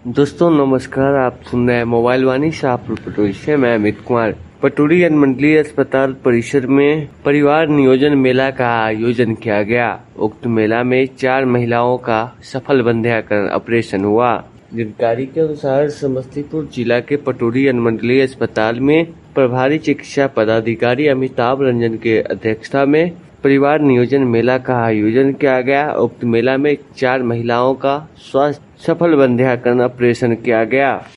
दोस्तों नमस्कार, आप सुन रहे हैं मोबाइल वाणी शाहपुर पटोरी से। मैं अमित कुमार। पटोरी अनुमंडलीय अस्पताल परिसर में परिवार नियोजन मेला का आयोजन किया गया। उक्त मेला में 4 महिलाओं का सफल बंध्याकरण ऑपरेशन हुआ। जानकारी के अनुसार समस्तीपुर जिला के पटोरी अनुमंडलीय अस्पताल में प्रभारी चिकित्सा पदाधिकारी अमिताभ रंजन के अध्यक्षता में परिवार नियोजन मेला का आयोजन किया गया। उक्त मेला में 4 महिलाओं का स्वास्थ्य सफल बंध्याकरण ऑपरेशन किया गया।